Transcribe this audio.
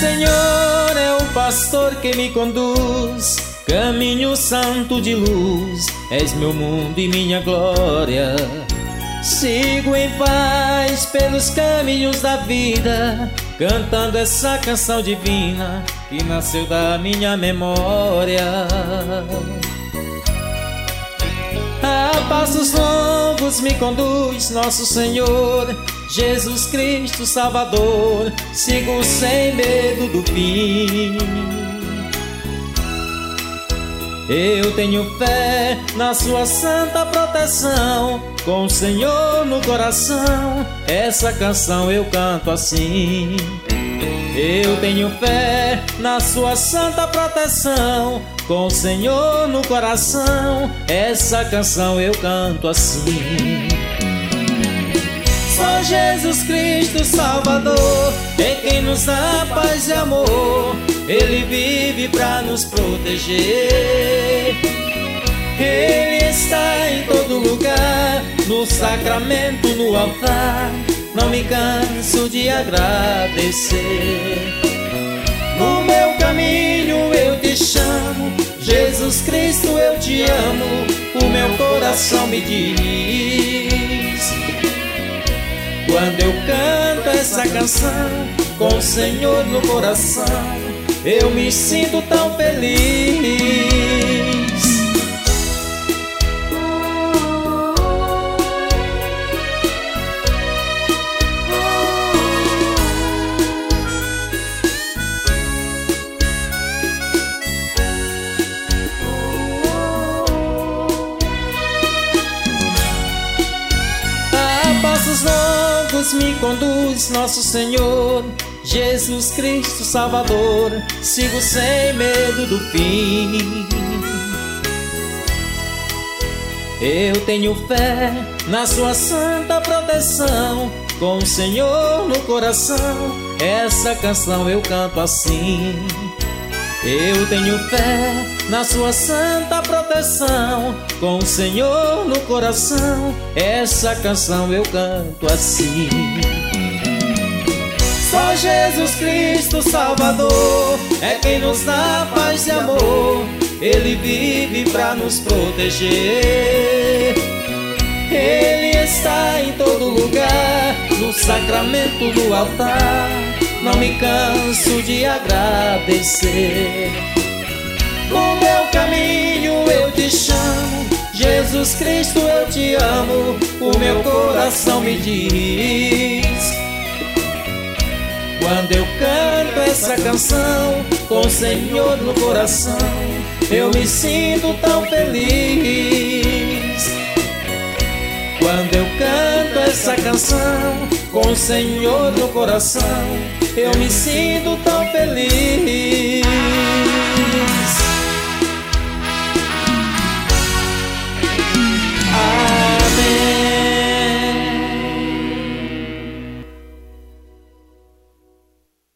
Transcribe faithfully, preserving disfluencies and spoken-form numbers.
Senhor é o pastor que me conduz, caminho santo de luz, és meu mundo e minha glória. Sigo em paz pelos caminhos da vida, cantando essa canção divina que nasceu da minha memória. A passos longos me conduz nosso Senhor, Jesus Cristo Salvador. Sigo sem medo do fim. Eu tenho fé na sua santa proteção, com o Senhor no coração, essa canção eu canto assim. Eu tenho fé na sua santa proteção, com o Senhor no coração, essa canção eu canto assim. Só Jesus Cristo Salvador é quem nos dá paz e amor, Ele vive pra nos proteger. Ele está em todo lugar, no sacramento, no altar, não me canso de agradecer. No meu caminho eu te chamo, Jesus Cristo eu te amo, o meu coração me diz. Quando eu canto essa canção, com o Senhor no coração, eu me sinto tão feliz. A passos longos me conduz nosso Senhor, Jesus Cristo Salvador. Sigo sem medo do fim. Eu tenho fé na sua santa proteção, com o Senhor no coração, essa canção eu canto assim. Eu tenho fé na sua santa proteção, com o Senhor no coração, essa canção eu canto assim. Só Jesus Cristo Salvador é quem nos dá paz e amor, Ele vive pra nos proteger. Ele está em todo lugar, no sacramento do altar, não me canso de agradecer. No meu caminho eu te chamo, Jesus Cristo eu te amo, o meu coração me diz. Quando eu canto essa canção, com o Senhor no coração, eu me sinto tão feliz. Quando eu canto essa canção, com o Senhor no coração, eu me sinto tão feliz.